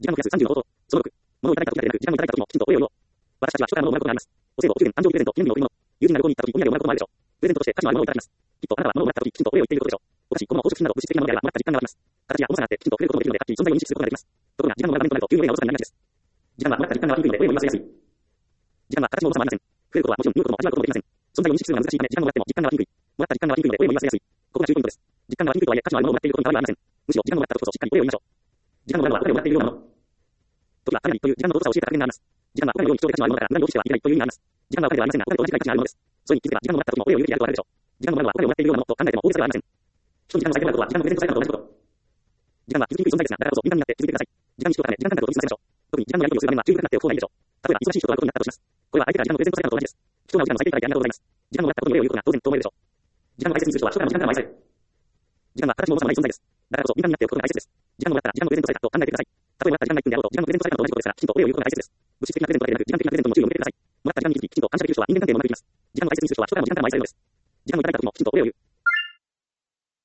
時間の増やす30の法と、その6、物をいただいた時だけでなく、時間をいただいた時もきちんとお礼を言おう。私たちは人から物をもらうことがあります。お歳暮、お給料、誕生日プレゼント、記念日の贈り物、友人が旅行に行った時、お土産をもらうこともあるでしょう。プレゼントとして価値のあるものをいただきます。きっとあなたは物をもらった時、きちんとお礼を言っていることでしょう。お菓子、物、宝飾品など物質的なものであればもらった実感が湧きます。形や重さがあってきちんと触れることもできるので、はっきり存在を認識することができます。ところが、時間の無駄な面となると、急にお礼がおろそかになりがちです。時間はもらった実感が湧きにくいので、お礼を言わせやすい。時間は形も重さもありません。増えることはもちろん、見ることも味わうこともできません。存在を認識するのが難しいため、時間をもらっても実感が湧きにくい。もらった実感が湧きにくいので、お礼も言わせやすい。ここが注意ポイントです。実感が湧きにくいとはいえ、価値のあるものをもらっていることに変わりはありません。むしろ、時間をもらった時こそしっかりお礼を言いましょう。時間の無駄なのはお礼をもらっているようなもの。時はかなりという時間の尊さを教えた格言があります。時間はこのように貴重で価値のあるものだから、無駄に浪費してはいけないという意味があります。時間はお金ではありませんが、お金と同じくらい価値があるものです。それに気づけば、時間をもらった時もお礼を言うべきであるとわかるでしょう。時間の無駄なのはお金をもらっているようなものと考えても大げさではありません。人に時間を割いてもらうことは、時間のプレゼントされたのと同じこと。時間は気づきにくい存在ですが、だからこそ敏感になって気づいてください。時間に人をため、時間感覚を意識させましょう。特に時間のやり取りをする場面は注意深くなっておく方がいいでしょう。例えば、忙しい人と会うことになったとします。これは相手から時間のプレゼントされたのと同じです。貴重なお時間を割いていただいてありがとうございます。時間をもらったことにお礼を言うことが当然と思えるでしょう。時間を大切にする人は人からの時間からも愛される。時間は形も重さもない存在です。だからこそ敏感になっておくことが大切です。時間をもらったら時間のプレゼントされたと考えてください。たとえもらった時間が1分であろうと、時間のプレゼントされたのと同じことですから、きちんとお礼を言うことが大切です。物質的なプレゼントだけでなく、時間的なプレゼントも注意を向けてください。もらった時間に気づき、きちんと感謝できる人は人間関係もうまくいきます。時間を大切にする人は人からの時間からも愛されるのです。時間をいただいた時もきちんとお礼を言う。